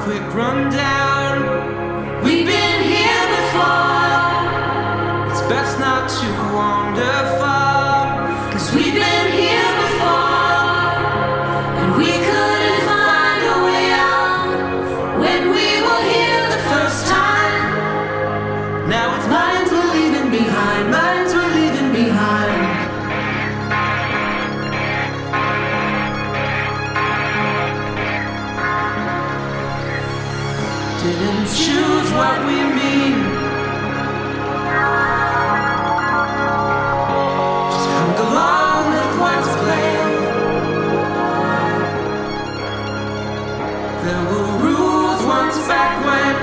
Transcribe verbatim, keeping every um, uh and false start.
quick rundown. We've been here before. It's best not to wander far, 'cause we've been here before, and we couldn't find a way out when we were here the first time. Now it's minds we're leaving behind, minds we're leaving behind. Didn't choose what we mean, just hung along with what's playing. There were rules once back when